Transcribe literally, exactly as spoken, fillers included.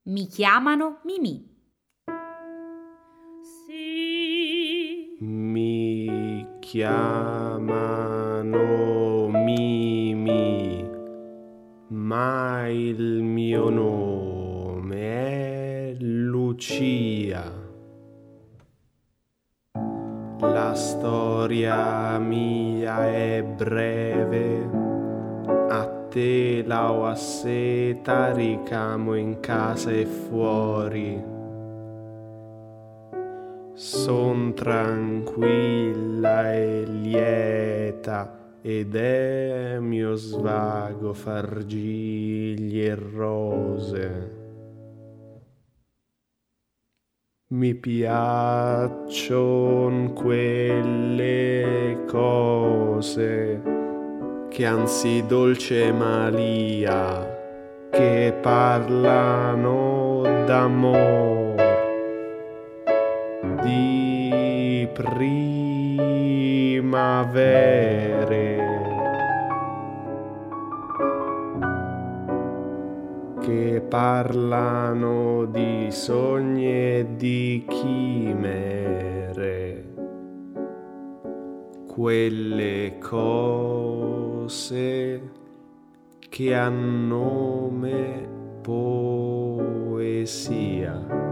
Mi chiamano Mimì. Mi chiamano Mimì, ma il mio nome è Lucia. La storia mia è breve, a tela o a seta ricamo in casa e fuori. Son tranquilla e lieta ed è mio svago far gigli e rose. Mi piacciono quelle cose che anzi dolce Malia, che parlano d'amor, di primavere, che parlano di sogni e di chimere, quelle cose che hanno nome poesia.